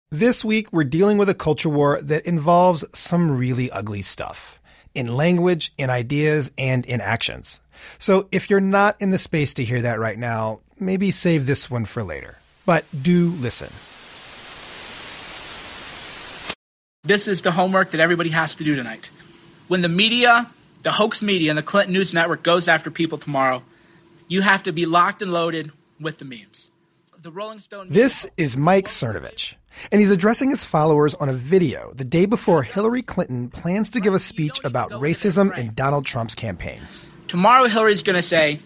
This week, we're dealing with a culture war that involves some really ugly stuff in language, in ideas, and in actions. So if you're not in the space to hear that right now, maybe save this one for later. But do listen. This is the homework that everybody has to do tonight. When the media, the hoax media, and the Clinton News Network goes after people tomorrow, you have to be locked and loaded with the memes. The Rolling Stone. This is Mike Cernovich, and he's addressing his followers on a video the day before Hillary Clinton plans to give a speech about racism in Donald Trump's campaign. Tomorrow, Hillary's going to say,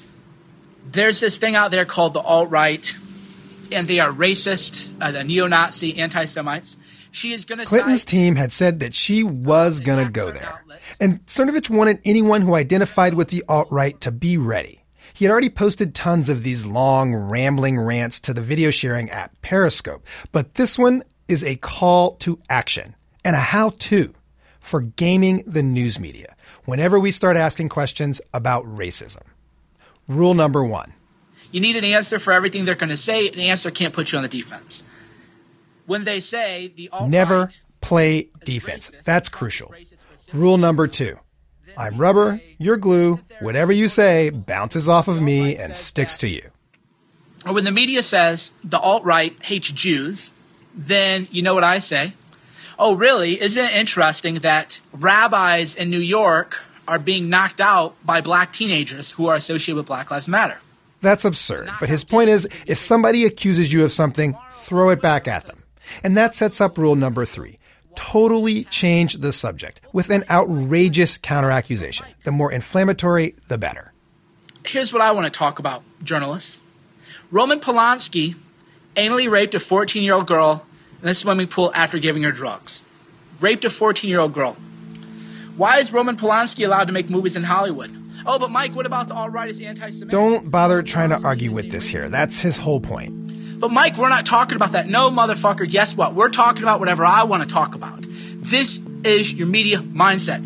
there's this thing out there called the alt-right, and they are racist, the neo-Nazi, anti-Semites. She is going to. Clinton's team had said that she was going to go there. And Cernovich wanted anyone who identified with the alt-right to be ready. He had already posted tons of these long, rambling rants to the video sharing app Periscope. But this one is a call to action and a how-to for gaming the news media whenever we start asking questions about racism. Rule number 1. You need an answer for everything they're going to say. An answer can't put you on the defense. When they say the alt-right, never play defense. That's crucial. Rule number 2. I'm rubber, you're glue. Whatever you say bounces off of me and sticks to you. Or when the media says the alt-right hates Jews, then you know what I say. Oh, really? Isn't it interesting that rabbis in New York are being knocked out by black teenagers who are associated with Black Lives Matter? That's absurd. But his point is, if somebody accuses you of something, throw it back at them. And that sets up rule number 3. Totally change the subject with an outrageous counteraccusation. The more inflammatory, the better. Here's what I want to talk about, journalists. Roman Polanski anally raped a 14-year-old girl in a swimming pool after giving her drugs. Raped a 14-year-old girl. Why is Roman Polanski allowed to make movies in Hollywood? Oh, but Mike, what about the alt-right is anti-Semitic? Don't bother trying to argue with this here. That's his whole point. But Mike, we're not talking about that. No, motherfucker, guess what? We're talking about whatever I want to talk about. This is your media mindset.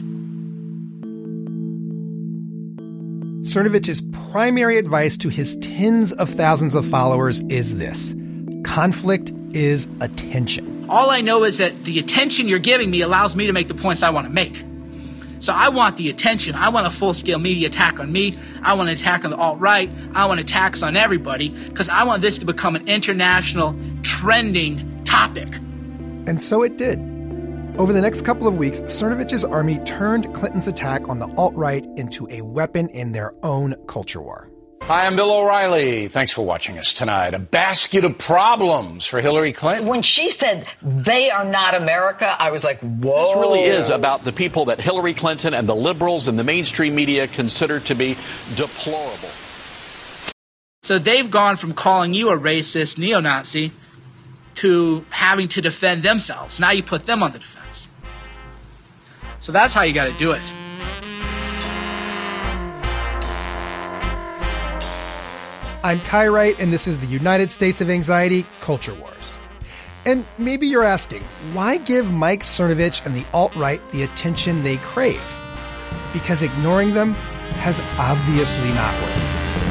Cernovich's primary advice to his tens of thousands of followers is this: conflict is attention. All I know is that the attention you're giving me allows me to make the points I want to make. So I want the attention. I want a full-scale media attack on me. I want an attack on the alt-right. I want attacks on everybody because I want this to become an international trending topic. And so it did. Over the next couple of weeks, Cernovich's army turned Clinton's attack on the alt-right into a weapon in their own culture war. Hi, I'm Bill O'Reilly. Thanks for watching us tonight. A basket of problems for Hillary Clinton. When she said they are not America, I was like, whoa. This really is about the people that Hillary Clinton and the liberals and the mainstream media consider to be deplorable. So they've gone from calling you a racist neo-Nazi to having to defend themselves. Now you put them on the defense. So that's how you got to do it. I'm Kai Wright, and this is the United States of Anxiety Culture Wars. And maybe you're asking, why give Mike Cernovich and the alt-right the attention they crave? Because ignoring them has obviously not worked.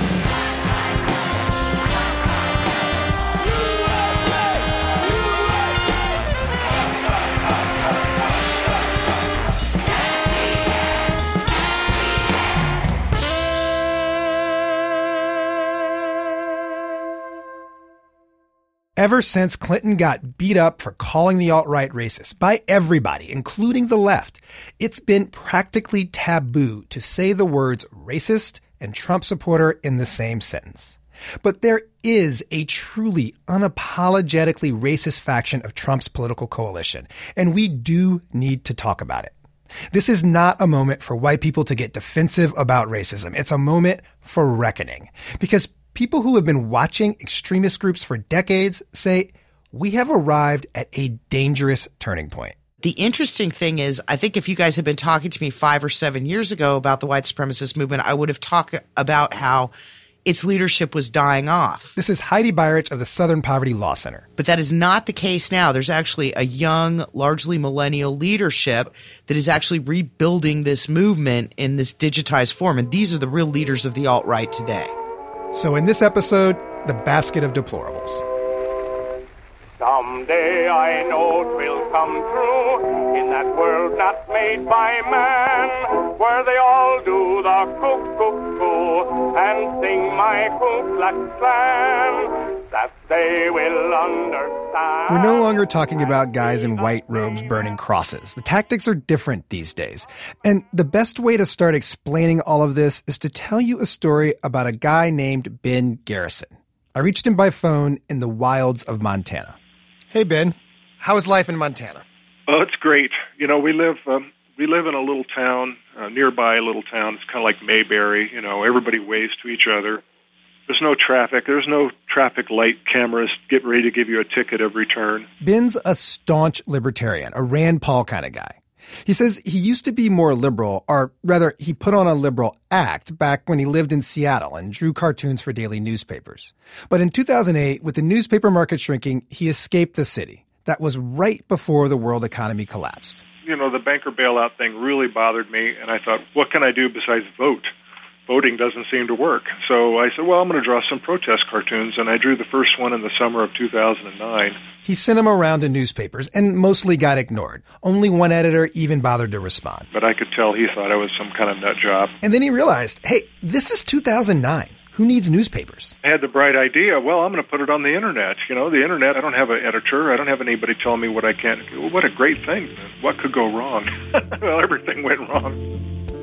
Ever since Clinton got beat up for calling the alt-right racist by everybody, including the left, it's been practically taboo to say the words racist and Trump supporter in the same sentence. But there is a truly unapologetically racist faction of Trump's political coalition, and we do need to talk about it. This is not a moment for white people to get defensive about racism. It's a moment for reckoning, because people who have been watching extremist groups for decades say we have arrived at a dangerous turning point. The interesting thing is, I think if you guys had been talking to me 5 or 7 years ago about the white supremacist movement, I would have talked about how its leadership was dying off. This is Heidi Beirich of the Southern Poverty Law Center. But that is not the case now. There's actually a young, largely millennial leadership that is actually rebuilding this movement in this digitized form. And these are the real leaders of the alt-right today. So in this episode, the basket of deplorables. Someday I know it will come true in that world not made by man, where they all do the cuckoo and sing my Ku Klux Klan, that they will understand. We're no longer talking about guys in white robes burning crosses. The tactics are different these days. And the best way to start explaining all of this is to tell you a story about a guy named Ben Garrison. I reached him by phone in the wilds of Montana. Hey, Ben. How is life in Montana? Oh, it's great. You know, we live in a little town, nearby a little town. It's kind of like Mayberry. You know, everybody waves to each other. There's no traffic. There's no traffic light cameras get ready to give you a ticket every turn. Ben's a staunch libertarian, a Rand Paul kind of guy. He says he used to be more liberal, or rather, he put on a liberal act back when he lived in Seattle and drew cartoons for daily newspapers. But in 2008, with the newspaper market shrinking, he escaped the city. That was right before the world economy collapsed. You know, the banker bailout thing really bothered me, and I thought, what can I do besides vote? Voting doesn't seem to work. So I said, well, I'm going to draw some protest cartoons, and I drew the first one in the summer of 2009. He sent them around to newspapers and mostly got ignored. Only one editor even bothered to respond. But I could tell he thought I was some kind of nut job. And then he realized, hey, this is 2009. Who needs newspapers? I had the bright idea, well, I'm going to put it on the internet. You know, the internet, I don't have an editor. I don't have anybody telling me what I can't. What a great thing. What could go wrong? Well, everything went wrong.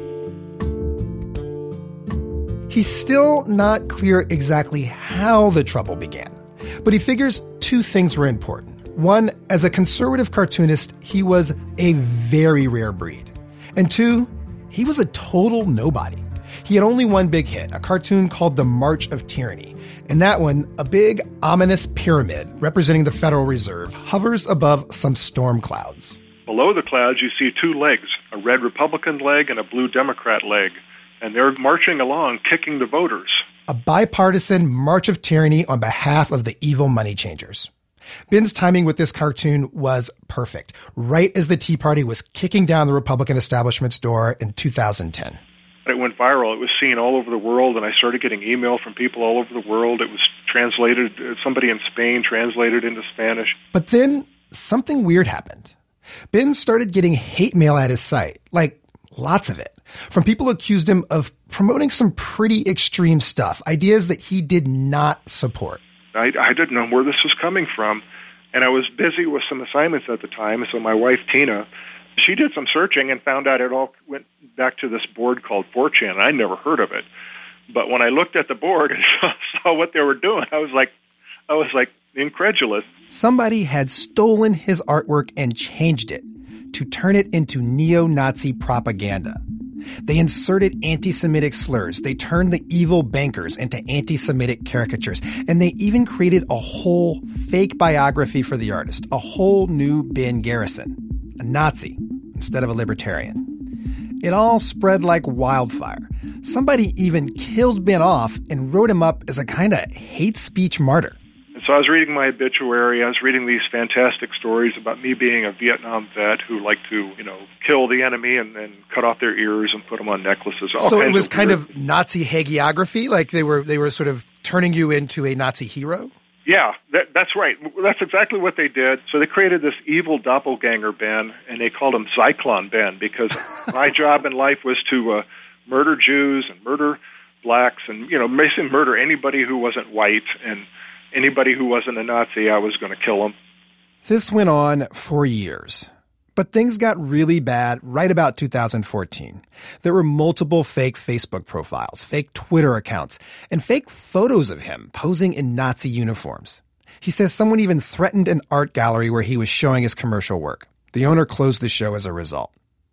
He's still not clear exactly how the trouble began, but he figures two things were important. One, as a conservative cartoonist, he was a very rare breed. And two, he was a total nobody. He had only one big hit, a cartoon called The March of Tyranny. And that one, a big, ominous pyramid representing the Federal Reserve, hovers above some storm clouds. Below the clouds, you see two legs, a red Republican leg and a blue Democrat leg. And they're marching along, kicking the voters. A bipartisan march of tyranny on behalf of the evil money changers. Ben's timing with this cartoon was perfect, right as the Tea Party was kicking down the Republican establishment's door in 2010. It went viral. It was seen all over the world, and I started getting email from people all over the world. It was translated, somebody in Spain translated into Spanish. But then something weird happened. Ben started getting hate mail at his site, like lots of it, from people who accused him of promoting some pretty extreme stuff, ideas that he did not support. I didn't know where this was coming from, and I was busy with some assignments at the time, so my wife, Tina, she did some searching and found out it all went back to this board called 4chan, and I'd never heard of it. But when I looked at the board and saw what they were doing, I was like incredulous. Somebody had stolen his artwork and changed it to turn it into neo-Nazi propaganda. They inserted anti-Semitic slurs. They turned the evil bankers into anti-Semitic caricatures. And they even created a whole fake biography for the artist, a whole new Ben Garrison, a Nazi instead of a libertarian. It all spread like wildfire. Somebody even killed Ben off and wrote him up as a kind of hate speech martyr. So I was reading my obituary. I was reading these fantastic stories about me being a Vietnam vet who liked to, kill the enemy and then cut off their ears and put them on necklaces. So it was kind of Nazi hagiography? Like they were sort of turning you into a Nazi hero? Yeah, that's right. That's exactly what they did. So they created this evil doppelganger Ben, and they called him Zyklon Ben because my job in life was to murder Jews and murder blacks and, basically murder anybody who wasn't white, and anybody who wasn't a Nazi, I was going to kill them. This went on for years. But things got really bad right about 2014. There were multiple fake Facebook profiles, fake Twitter accounts, and fake photos of him posing in Nazi uniforms. He says someone even threatened an art gallery where he was showing his commercial work. The owner closed the show as a result.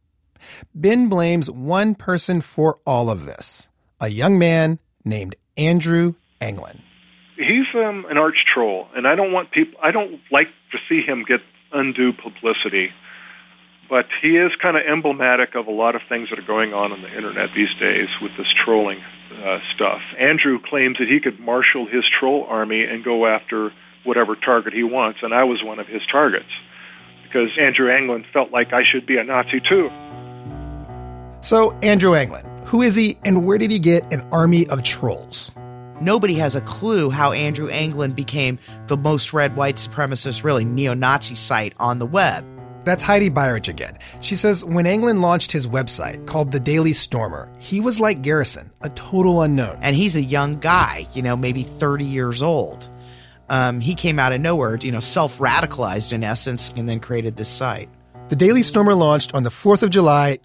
Ben blames one person for all of this, a young man named Andrew Anglin. He's an arch troll, and I don't like to see him get undue publicity. But he is kind of emblematic of a lot of things that are going on the internet these days with this trolling stuff. Andrew claims that he could marshal his troll army and go after whatever target he wants, and I was one of his targets because Andrew Anglin felt like I should be a Nazi too. So, Andrew Anglin, who is he and where did he get an army of trolls? Nobody has a clue how Andrew Anglin became the most read white supremacist, really neo-Nazi site on the web. That's Heidi Beirich again. She says when Anglin launched his website called The Daily Stormer, he was like Garrison, a total unknown. And he's a young guy, maybe 30 years old. He came out of nowhere, self-radicalized in essence, and then created this site. The Daily Stormer launched on the 4th of July,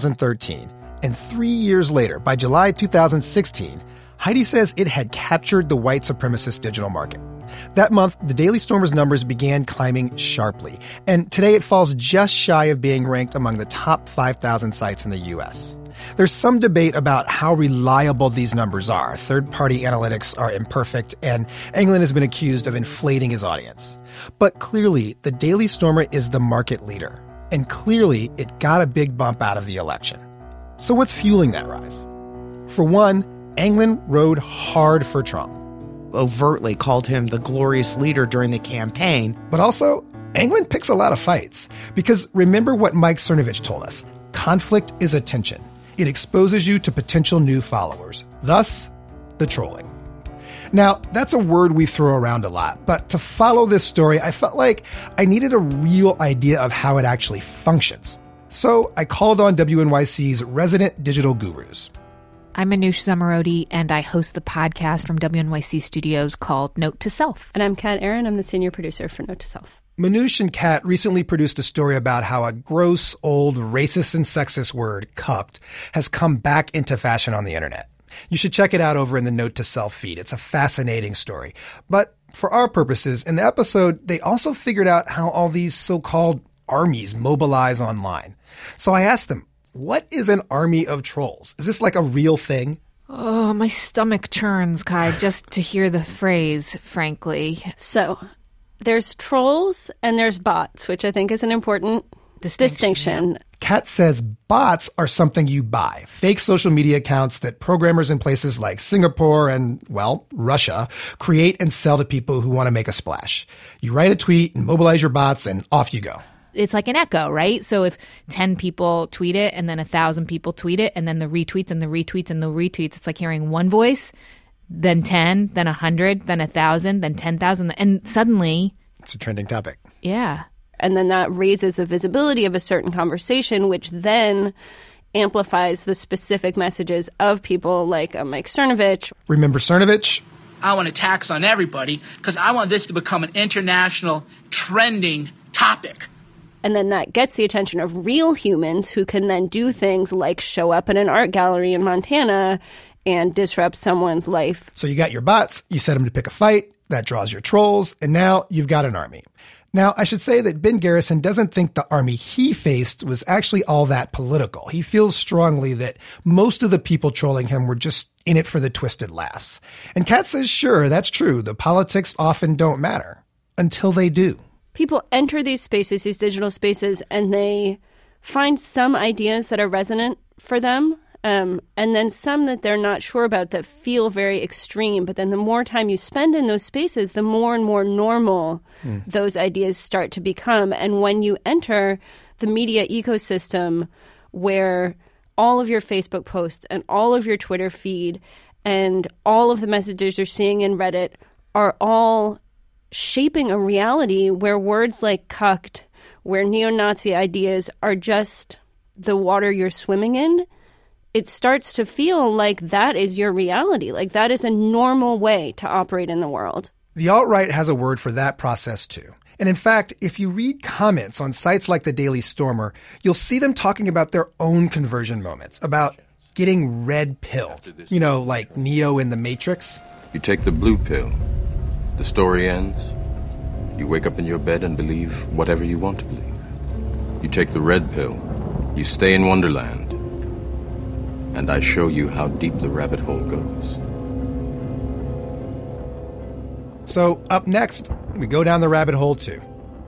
2013. And 3 years later, by July 2016, Heidi says it had captured the white supremacist digital market. That month, the Daily Stormer's numbers began climbing sharply, and today it falls just shy of being ranked among the top 5,000 sites in the U.S. There's some debate about how reliable these numbers are. Third-party analytics are imperfect, and Anglin has been accused of inflating his audience. But clearly, the Daily Stormer is the market leader, and clearly it got a big bump out of the election. So what's fueling that rise? For one, Anglin rode hard for Trump. Overtly called him the glorious leader during the campaign. But also, Anglin picks a lot of fights. Because remember what Mike Cernovich told us. Conflict is attention. It exposes you to potential new followers. Thus, the trolling. Now, that's a word we throw around a lot. But to follow this story, I felt like I needed a real idea of how it actually functions. So I called on WNYC's resident digital gurus. I'm Manoush Zomorodi, and I host the podcast from WNYC Studios called Note to Self. And I'm Kat Aaron. I'm the senior producer for Note to Self. Manoush and Kat recently produced a story about how a gross, old, racist and sexist word, cucked, has come back into fashion on the internet. You should check it out over in the Note to Self feed. It's a fascinating story. But for our purposes, in the episode, they also figured out how all these so-called armies mobilize online. So I asked them, what is an army of trolls? Is this like a real thing? Oh, my stomach churns, Kai, just to hear the phrase, frankly. So, there's trolls and there's bots, which I think is an important distinction. Yeah. Kat says bots are something you buy. Fake social media accounts that programmers in places like Singapore and, well, Russia create and sell to people who want to make a splash. You write a tweet and mobilize your bots and off you go. It's like an echo, right? So if 10 people tweet it and then 1,000 people tweet it and then the retweets and the retweets and the retweets, it's like hearing one voice, then 10, then 100, then 1,000, then 10,000. And suddenly... it's a trending topic. Yeah. And then that raises the visibility of a certain conversation, which then amplifies the specific messages of people like Mike Cernovich. Remember Cernovich? I want a tax on everybody because I want this to become an international trending topic. And then that gets the attention of real humans who can then do things like show up in an art gallery in Montana and disrupt someone's life. So you got your bots, you set them to pick a fight, that draws your trolls, and now you've got an army. Now, I should say that Ben Garrison doesn't think the army he faced was actually all that political. He feels strongly that most of the people trolling him were just in it for the twisted laughs. And Kat says, sure, that's true. The politics often don't matter until they do. People enter these spaces, these digital spaces, and they find some ideas that are resonant for them, and then some that they're not sure about that feel very extreme. But then the more time you spend in those spaces, the more and more normal those ideas start to become. And when you enter the media ecosystem where all of your Facebook posts and all of your Twitter feed and all of the messages you're seeing in Reddit are all shaping a reality where words like cucked, where neo-Nazi ideas are just the water you're swimming in, it starts to feel like that is your reality. Like that is a normal way to operate in the world. The alt-right has a word for that process too. And in fact, if you read comments on sites like the Daily Stormer, you'll see them talking about their own conversion moments, about getting red-pilled. You know, like Neo in The Matrix. You take the blue pill. The story ends. You wake up in your bed and believe whatever you want to believe. You take the red pill. You stay in Wonderland. And I show you how deep the rabbit hole goes. So up next, we go down the rabbit hole too.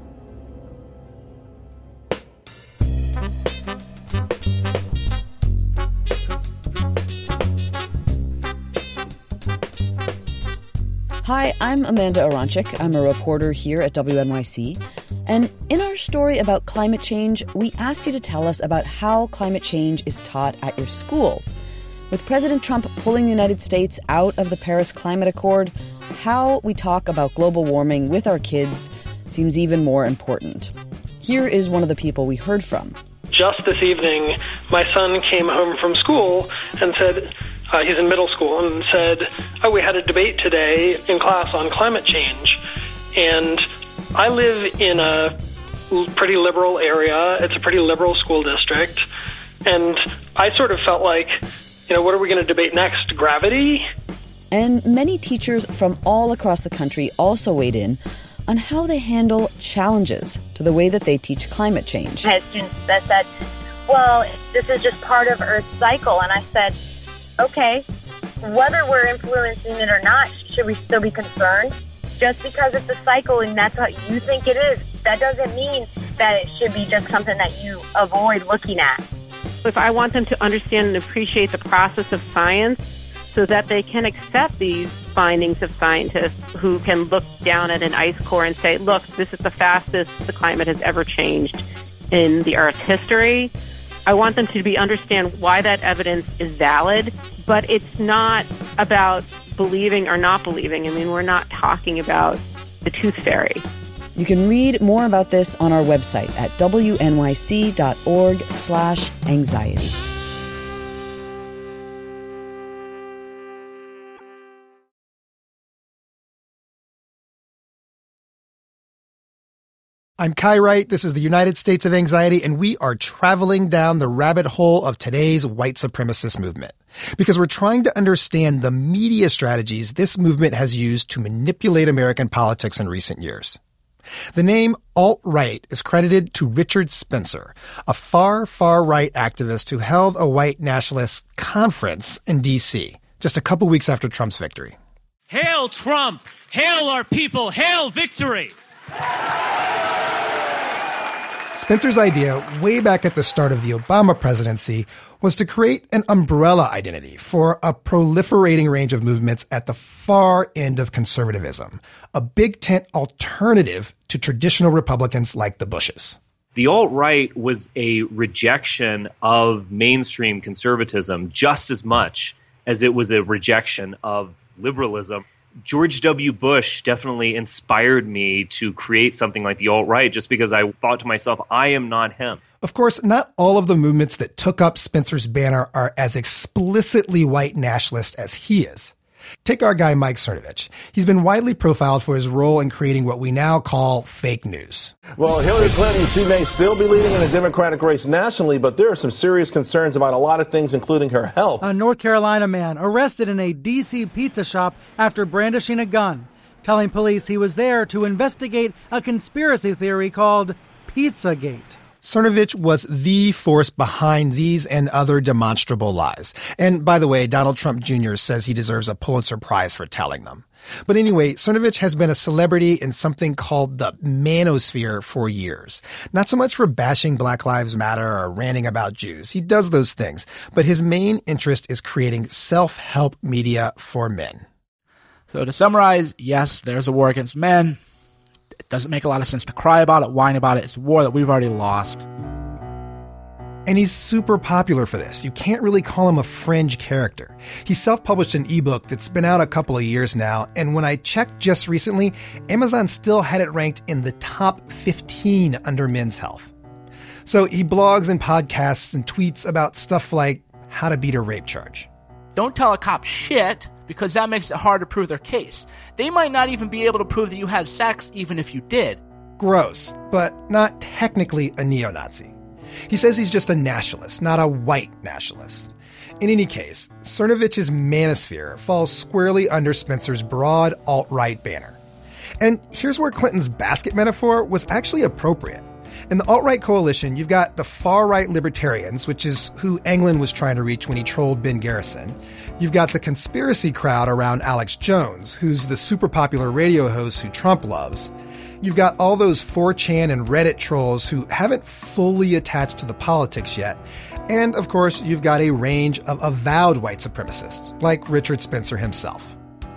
Hi, I'm Amanda Aronchik. I'm a reporter here at WNYC. And in our story about climate change, we asked you to tell us about how climate change is taught at your school. With President Trump pulling the United States out of the Paris Climate Accord, how we talk about global warming with our kids seems even more important. Here is one of the people we heard from. Just this evening, my son came home from school and said, he's in middle school, and said, we had a debate today in class on climate change. And I live in a pretty liberal area. It's a pretty liberal school district. And I sort of felt like, what are we going to debate next? Gravity? And many teachers from all across the country also weighed in on how they handle challenges to the way that they teach climate change. I had students that said, well, this is just part of Earth's cycle. And I said, okay, whether we're influencing it or not, should we still be concerned? Just because it's a cycle and that's what you think it is, that doesn't mean that it should be just something that you avoid looking at. If I want them to understand and appreciate the process of science so that they can accept these findings of scientists who can look down at an ice core and say, look, this is the fastest the climate has ever changed in the Earth's history. I want them to understand why that evidence is valid, but it's not about believing or not believing. I mean, we're not talking about the tooth fairy. You can read more about this on our website at wnyc.org/anxiety. I'm Kai Wright. This is the United States of Anxiety, and we are traveling down the rabbit hole of today's white supremacist movement because we're trying to understand the media strategies this movement has used to manipulate American politics in recent years. The name alt-right is credited to Richard Spencer, a far-right activist who held a white nationalist conference in D.C. just a couple weeks after Trump's victory. Hail Trump! Hail our people! Hail victory! Spencer's idea, way back at the start of the Obama presidency, was to create an umbrella identity for a proliferating range of movements at the far end of conservatism, a big tent alternative to traditional Republicans like the Bushes. The alt-right was a rejection of mainstream conservatism just as much as it was a rejection of liberalism. George W. Bush definitely inspired me to create something like the alt-right just because I thought to myself, I am not him. Of course, not all of the movements that took up Spencer's banner are as explicitly white nationalist as he is. Take our guy Mike Cernovich. He's been widely profiled for his role in creating what we now call fake news. Well, Hillary Clinton, she may still be leading in the Democratic race nationally, but there are some serious concerns about a lot of things, including her health. A North Carolina man arrested in a D.C. pizza shop after brandishing a gun, telling police he was there to investigate a conspiracy theory called Pizzagate. Cernovich was the force behind these and other demonstrable lies. And by the way, Donald Trump Jr. says he deserves a Pulitzer Prize for telling them. But anyway, Cernovich has been a celebrity in something called the manosphere for years. Not so much for bashing Black Lives Matter or ranting about Jews. He does those things. But his main interest is creating self-help media for men. So to summarize, yes, there's a war against men. It doesn't make a lot of sense to cry about it, whine about it. It's a war that we've already lost. And he's super popular for this. You can't really call him a fringe character. He self-published an ebook that's been out a couple of years now, and when I checked just recently, Amazon still had it ranked in the top 15 under men's health. So he blogs and podcasts and tweets about stuff like how to beat a rape charge. Don't tell a cop shit, because that makes it hard to prove their case. They might not even be able to prove that you had sex, even if you did. Gross, but not technically a neo-Nazi. He says he's just a nationalist, not a white nationalist. In any case, Cernovich's manosphere falls squarely under Spencer's broad alt-right banner. And here's where Clinton's basket metaphor was actually appropriate. In the alt-right coalition, you've got the far-right libertarians, which is who Anglin was trying to reach when he trolled Ben Garrison. You've got the conspiracy crowd around Alex Jones, who's the super popular radio host who Trump loves. You've got all those 4chan and Reddit trolls who haven't fully attached to the politics yet. And, of course, you've got a range of avowed white supremacists, like Richard Spencer himself.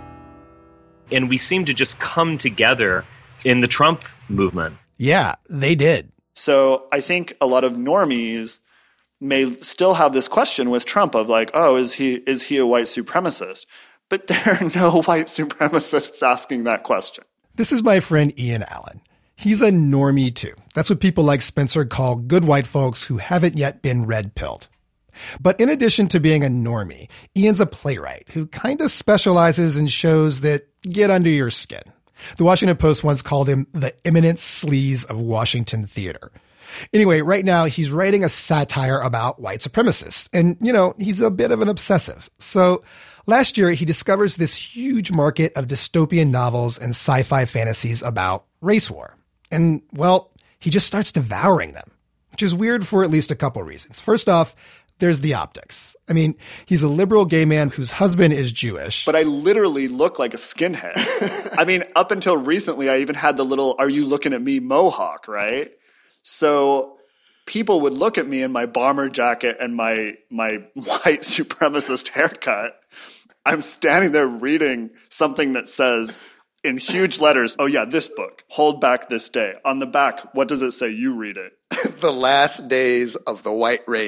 And we seem to just come together in the Trump movement. Yeah, they did. So I think a lot of normies may still have this question with Trump of like, oh, is he a white supremacist? But there are no white supremacists asking that question. This is my friend Ian Allen. He's a normie too. That's what people like Spencer call good white folks who haven't yet been red-pilled. But in addition to being a normie, Ian's a playwright who kind of specializes in shows that get under your skin. The Washington Post once called him the eminent sleaze of Washington theater. Anyway, right now he's writing a satire about white supremacists. And, he's a bit of an obsessive. So last year, he discovers this huge market of dystopian novels and sci-fi fantasies about race war. And, well, he just starts devouring them, which is weird for at least a couple reasons. First off, there's the optics. I mean, he's a liberal gay man whose husband is Jewish. But I literally look like a skinhead. I mean, up until recently, I even had the little, are you looking at me mohawk, right? So people would look at me in my bomber jacket and my white supremacist haircut. I'm standing there reading something that says in huge letters, oh yeah, this book, Hold Back This Day. On the back, what does it say? You read it. The Last Days of the White Race, ?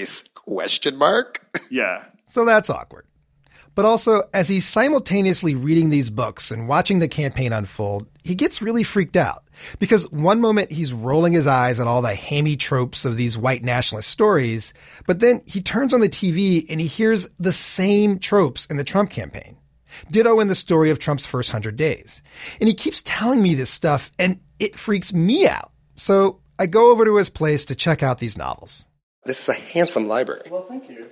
Yeah. So that's awkward. But also, as he's simultaneously reading these books and watching the campaign unfold, he gets really freaked out. Because one moment he's rolling his eyes at all the hammy tropes of these white nationalist stories, but then he turns on the TV and he hears the same tropes in the Trump campaign. Ditto in the story of Trump's first 100 days. And he keeps telling me this stuff, and it freaks me out. So I go over to his place to check out these novels. This is a handsome library. Well, thank you.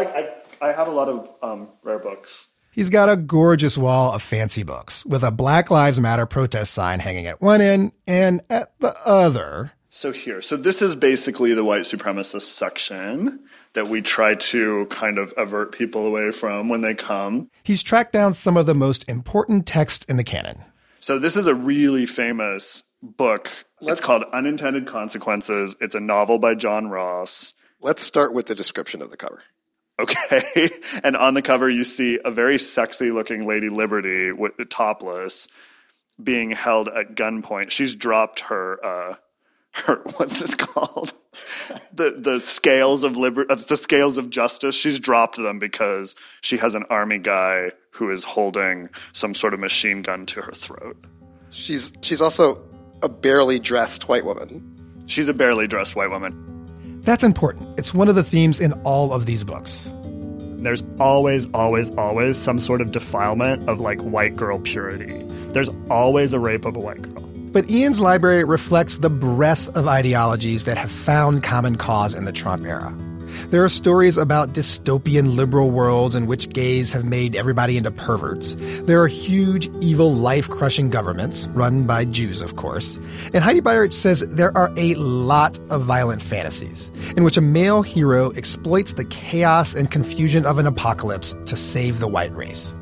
I have a lot of rare books. He's got a gorgeous wall of fancy books with a Black Lives Matter protest sign hanging at one end and at the other. So this is basically the white supremacist section that we try to kind of avert people away from when they come. He's tracked down some of the most important texts in the canon. So this is a really famous book. It's called Unintended Consequences. It's a novel by John Ross. Let's start with the description of the cover. Okay. And on the cover, you see a very sexy-looking Lady Liberty, with topless, being held at gunpoint. She's dropped her what's this called? The scales of the scales of justice. She's dropped them because she has an army guy who is holding some sort of machine gun to her throat. She's also a barely dressed white woman. She's a barely dressed white woman. That's important. It's one of the themes in all of these books. There's always, always, always some sort of defilement of like white girl purity. There's always a rape of a white girl. But Ian's library reflects the breadth of ideologies that have found common cause in the Trump era. There are stories about dystopian liberal worlds in which gays have made everybody into perverts. There are huge, evil, life-crushing governments, run by Jews, of course. And Heidi Beirich says there are a lot of violent fantasies in which a male hero exploits the chaos and confusion of an apocalypse to save the white race.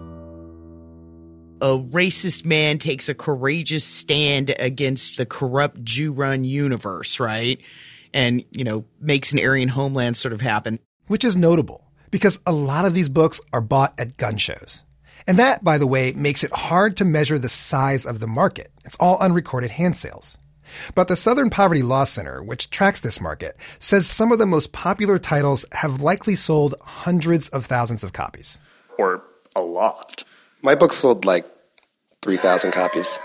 A racist man takes a courageous stand against the corrupt Jew-run universe, right? And, makes an Aryan homeland sort of happen. Which is notable, because a lot of these books are bought at gun shows. And that, by the way, makes it hard to measure the size of the market. It's all unrecorded hand sales. But the Southern Poverty Law Center, which tracks this market, says some of the most popular titles have likely sold hundreds of thousands of copies. Or a lot. My book sold like 3,000 copies.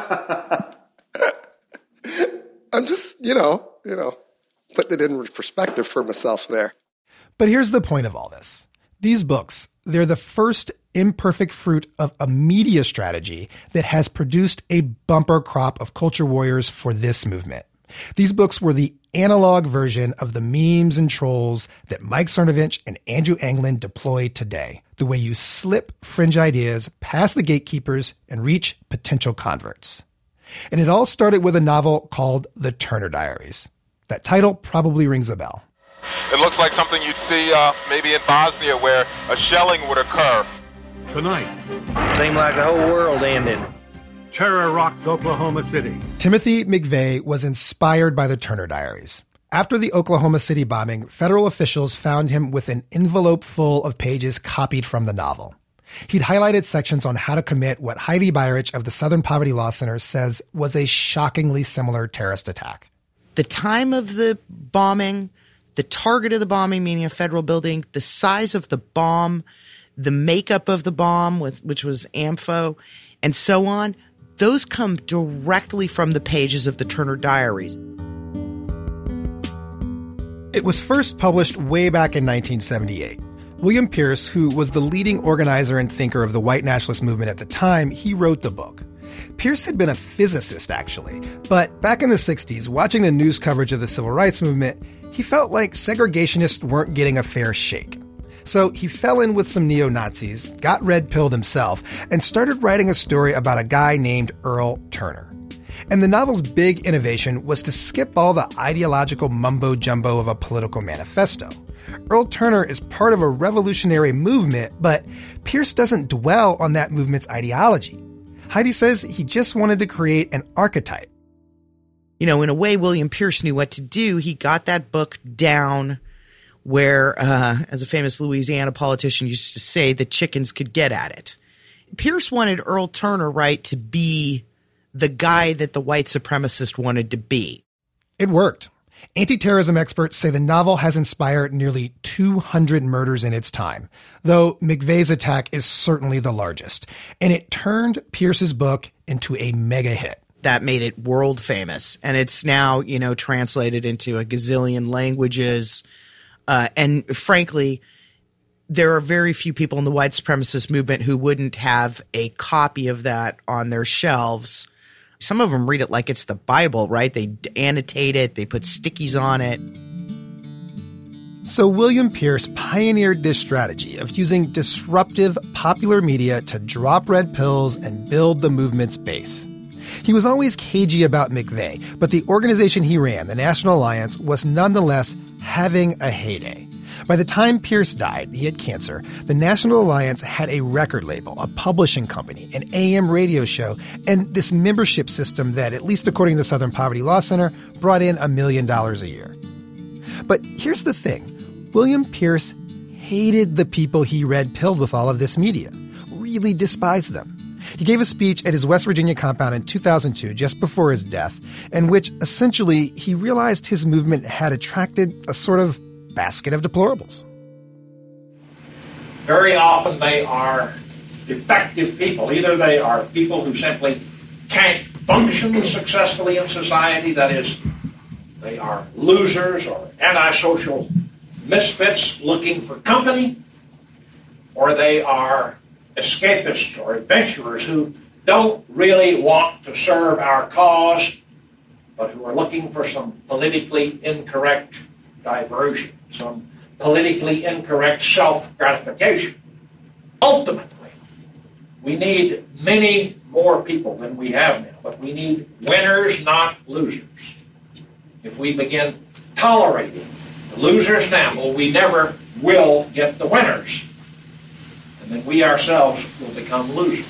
I'm just, putting it in perspective for myself there. But here's the point of all this. These books, they're the first imperfect fruit of a media strategy that has produced a bumper crop of culture warriors for this movement. These books were the analog version of the memes and trolls that Mike Cernovich and Andrew Anglin deploy today. The way you slip fringe ideas past the gatekeepers and reach potential converts. And it all started with a novel called The Turner Diaries. That title probably rings a bell. It looks like something you'd see maybe in Bosnia where a shelling would occur. Tonight, seemed like the whole world ended. Terror rocks Oklahoma City. Timothy McVeigh was inspired by the Turner Diaries. After the Oklahoma City bombing, federal officials found him with an envelope full of pages copied from the novel. He'd highlighted sections on how to commit what Heidi Beirich of the Southern Poverty Law Center says was a shockingly similar terrorist attack. The time of the bombing, the target of the bombing, meaning a federal building, the size of the bomb, the makeup of the bomb, which was AMPHO, and so on, those come directly from the pages of the Turner Diaries. It was first published way back in 1978. William Pierce, who was the leading organizer and thinker of the white nationalist movement at the time, he wrote the book. Pierce had been a physicist, actually, but back in the 60s, watching the news coverage of the civil rights movement, he felt like segregationists weren't getting a fair shake. So he fell in with some neo-Nazis, got red-pilled himself, and started writing a story about a guy named Earl Turner. And the novel's big innovation was to skip all the ideological mumbo-jumbo of a political manifesto. Earl Turner is part of a revolutionary movement, but Pierce doesn't dwell on that movement's ideology. Heidi says he just wanted to create an archetype. You know, in a way, William Pierce knew what to do. He got that book down where, as a famous Louisiana politician used to say, the chickens could get at it. Pierce wanted Earl Turner, right, to be the guy that the white supremacist wanted to be. It worked. Anti-terrorism experts say the novel has inspired nearly 200 murders in its time, though McVeigh's attack is certainly the largest. And it turned Pierce's book into a mega hit. That made it world famous. And it's now, you know, translated into a gazillion languages. And frankly, there are very few people in the white supremacist movement who wouldn't have a copy of that on their shelves. Some of them read it like it's the Bible, right? They annotate it, they put stickies on it. So William Pierce pioneered this strategy of using disruptive popular media to drop red pills and build the movement's base. He was always cagey about McVeigh, but the organization he ran, the National Alliance, was nonetheless having a heyday. By the time Pierce died, he had cancer, the National Alliance had a record label, a publishing company, an AM radio show, and this membership system that, at least according to the Southern Poverty Law Center, brought in $1 million a year. But here's the thing. William Pierce hated the people he red-pilled with all of this media, really despised them. He gave a speech at his West Virginia compound in 2002, just before his death, in which essentially he realized his movement had attracted a sort of basket of deplorables. Very often they are defective people. Either they are people who simply can't function successfully in society, that is, they are losers or antisocial misfits looking for company, or they are escapists or adventurers who don't really want to serve our cause, but who are looking for some politically incorrect diversion, some politically incorrect self-gratification. Ultimately, we need many more people than we have now, but we need winners, not losers. If we begin tolerating the losers now, well, we never will get the winners. And then we ourselves will become losers.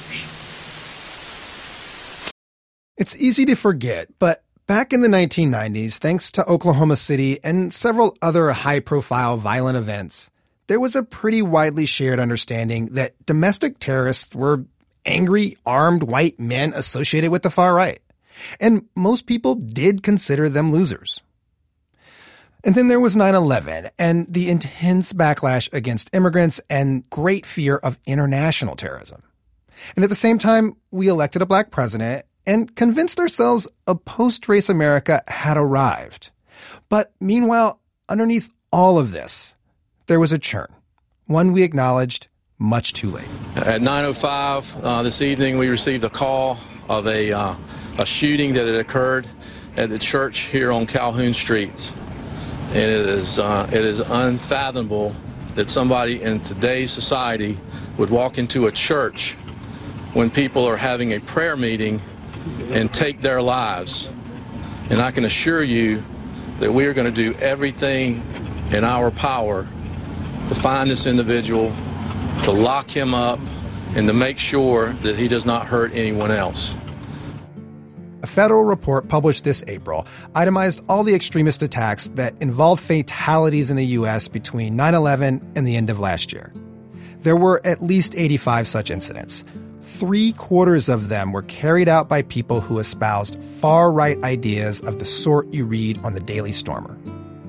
It's easy to forget, but back in the 1990s, thanks to Oklahoma City and several other high-profile violent events, there was a pretty widely shared understanding that domestic terrorists were angry, armed white men associated with the far right. And most people did consider them losers. And then there was 9/11 and the intense backlash against immigrants and great fear of international terrorism. And at the same time, we elected a black president and convinced ourselves a post-race America had arrived. But meanwhile, underneath all of this, there was a churn, one we acknowledged much too late. At 9:05 this evening, we received a call of a shooting that had occurred at the church here on Calhoun Street. And it is unfathomable that somebody in today's society would walk into a church when people are having a prayer meeting and take their lives. And I can assure you that we are going to do everything in our power to find this individual, to lock him up, and to make sure that he does not hurt anyone else. A federal report published this April itemized all the extremist attacks that involved fatalities in the U.S. between 9/11 and the end of last year. There were at least 85 such incidents. 3/4 of them were carried out by people who espoused far-right ideas of the sort you read on the Daily Stormer.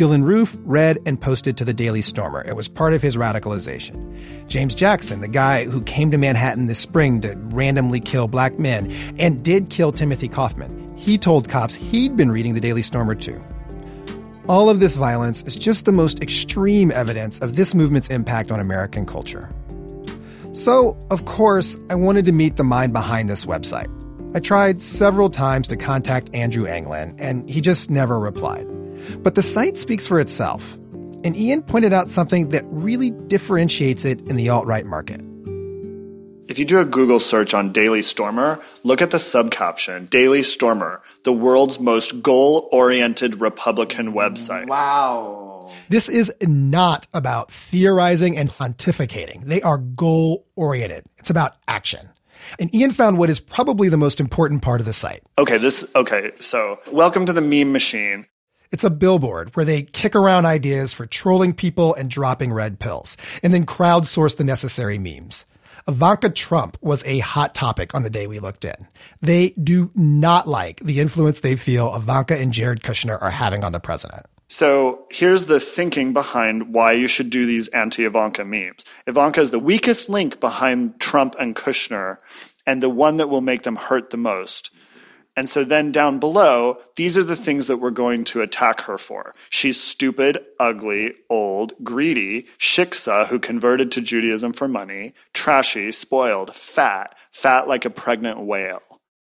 Dylan Roof read and posted to the Daily Stormer. It was part of his radicalization. James Jackson, the guy who came to Manhattan this spring to randomly kill black men and did kill Timothy Kaufman, he told cops he'd been reading the Daily Stormer too. All of this violence is just the most extreme evidence of this movement's impact on American culture. So, of course, I wanted to meet the mind behind this website. I tried several times to contact Andrew Anglin, and he just never replied. But the site speaks for itself. And Ian pointed out something that really differentiates it in the alt-right market. If you do a Google search on Daily Stormer, look at the subcaption, Daily Stormer, the world's most goal-oriented Republican website. Wow. This is not about theorizing and pontificating. They are goal-oriented. It's about action. And Ian found what is probably the most important part of the site. So welcome to the meme machine. It's a billboard where they kick around ideas for trolling people and dropping red pills, and then crowdsource the necessary memes. Ivanka Trump was a hot topic on the day we looked in. They do not like the influence they feel Ivanka and Jared Kushner are having on the president. So here's the thinking behind why you should do these anti-Ivanka memes. Ivanka is the weakest link behind Trump and Kushner, and the one that will make them hurt the most. And so then down below, these are the things that we're going to attack her for. She's stupid, ugly, old, greedy, shiksa, who converted to Judaism for money, trashy, spoiled, fat like a pregnant whale.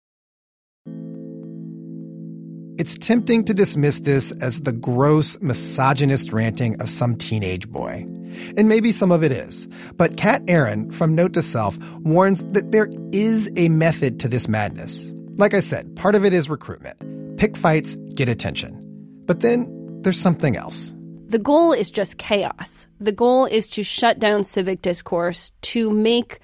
It's tempting to dismiss this as the gross, misogynist ranting of some teenage boy. And maybe some of it is. But Kat Aaron from Note to Self warns that there is a method to this madness. Like I said, part of it is recruitment. Pick fights, get attention. But then there's something else. The goal is just chaos. The goal is to shut down civic discourse, to make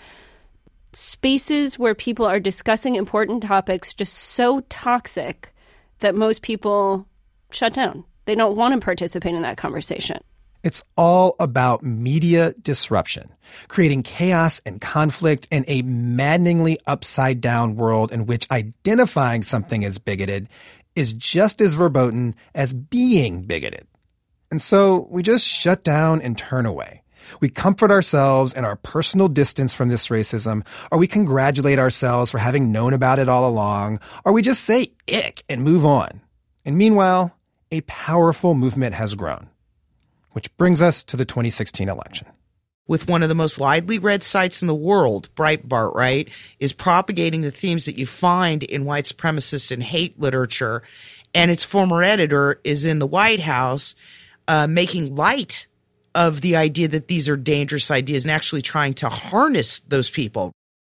spaces where people are discussing important topics just so toxic that most people shut down. They don't want to participate in that conversation. It's all about media disruption, creating chaos and conflict in a maddeningly upside-down world in which identifying something as bigoted is just as verboten as being bigoted. And so we just shut down and turn away. We comfort ourselves in our personal distance from this racism, or we congratulate ourselves for having known about it all along, or we just say ick and move on. And meanwhile, a powerful movement has grown. Which brings us to the 2016 election. With one of the most widely read sites in the world, Breitbart, right, is propagating the themes that you find in white supremacist and hate literature. And its former editor is in the White House making light of the idea that these are dangerous ideas and actually trying to harness those people.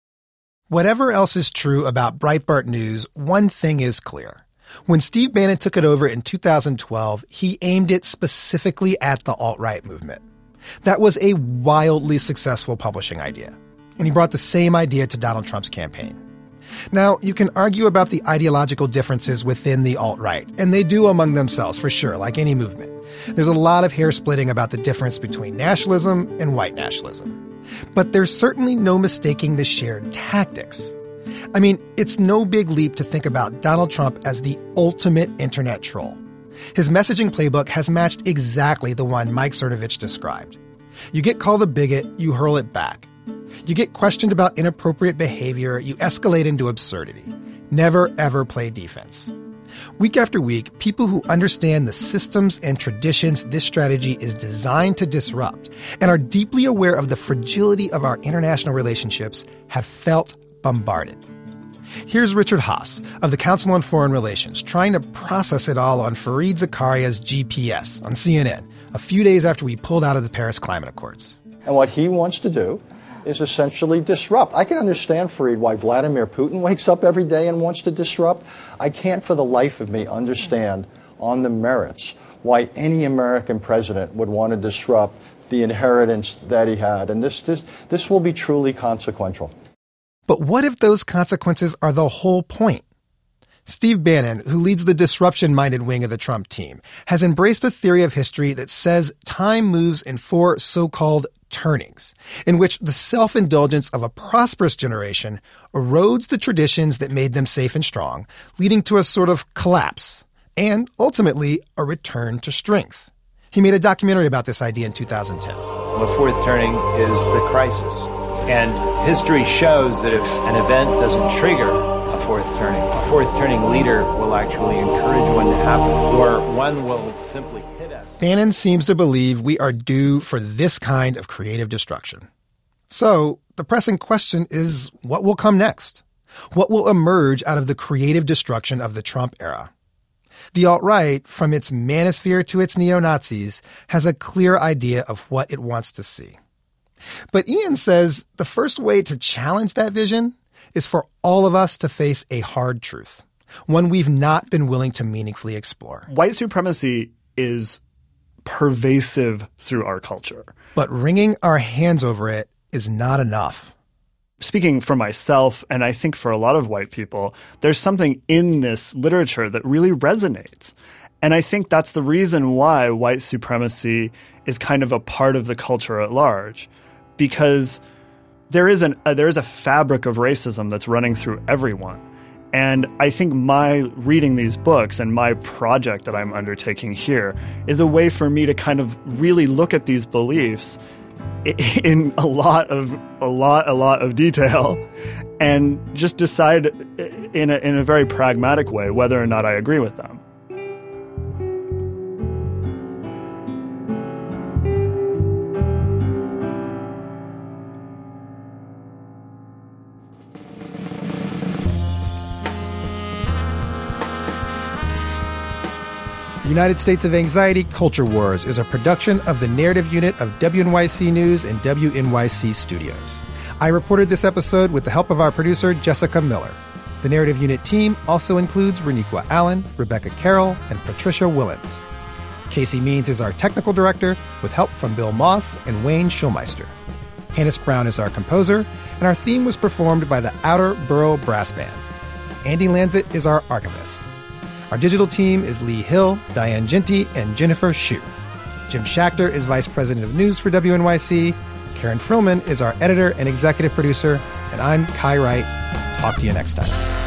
Whatever else is true about Breitbart News, one thing is clear. When Steve Bannon took it over in 2012, he aimed it specifically at the alt-right movement. That was a wildly successful publishing idea. And he brought the same idea to Donald Trump's campaign. Now, you can argue about the ideological differences within the alt-right, and they do among themselves, for sure, like any movement. There's a lot of hair splitting about the difference between nationalism and white nationalism. But there's certainly no mistaking the shared tactics. I mean, it's no big leap to think about Donald Trump as the ultimate internet troll. His messaging playbook has matched exactly the one Mike Cernovich described. You get called a bigot, you hurl it back. You get questioned about inappropriate behavior, you escalate into absurdity. Never, ever play defense. Week after week, people who understand the systems and traditions this strategy is designed to disrupt and are deeply aware of the fragility of our international relationships have felt bombarded. Here's Richard Haass of the Council on Foreign Relations trying to process it all on Fareed Zakaria's GPS on CNN a few days after we pulled out of the Paris Climate Accords. And what he wants to do is essentially disrupt. I can understand, Fareed, why Vladimir Putin wakes up every day and wants to disrupt. I can't for the life of me understand on the merits why any American president would want to disrupt the inheritance that he had. And this will be truly consequential. But what if those consequences are the whole point? Steve Bannon, who leads the disruption-minded wing of the Trump team, has embraced a theory of history that says time moves in 4 so-called turnings, in which the self-indulgence of a prosperous generation erodes the traditions that made them safe and strong, leading to a sort of collapse, and ultimately a return to strength. He made a documentary about this idea in 2010. The fourth turning is the crisis. And history shows that if an event doesn't trigger a fourth turning leader will actually encourage one to happen, or one will simply hit us. Bannon seems to believe we are due for this kind of creative destruction. So, the pressing question is, what will come next? What will emerge out of the creative destruction of the Trump era? The alt-right, from its manosphere to its neo-Nazis, has a clear idea of what it wants to see. But Ian says the first way to challenge that vision is for all of us to face a hard truth, one we've not been willing to meaningfully explore. White supremacy is pervasive through our culture. But wringing our hands over it is not enough. Speaking for myself, and I think for a lot of white people, there's something in this literature that really resonates. And I think that's the reason why white supremacy is kind of a part of the culture at large. Because there is a fabric of racism that's running through everyone. And I think my reading these books and my project that I'm undertaking here is a way for me to kind of really look at these beliefs in a lot of detail and just decide in a very pragmatic way whether or not I agree with them. United States of Anxiety Culture Wars is a production of the narrative unit of WNYC News and WNYC Studios. I reported this episode with the help of our producer, Jessica Miller. The narrative unit team also includes Reniqua Allen, Rebecca Carroll, and Patricia Willens. Casey Means is our technical director, with help from Bill Moss and Wayne Schulmeister. Hannes Brown is our composer, and our theme was performed by the Outer Borough Brass Band. Andy Lanzett is our archivist. Our digital team is Lee Hill, Diane Ginty, and Jennifer Shue. Jim Schachter is Vice President of News for WNYC. Karen Frillman is our editor and executive producer. And I'm Kai Wright. Talk to you next time.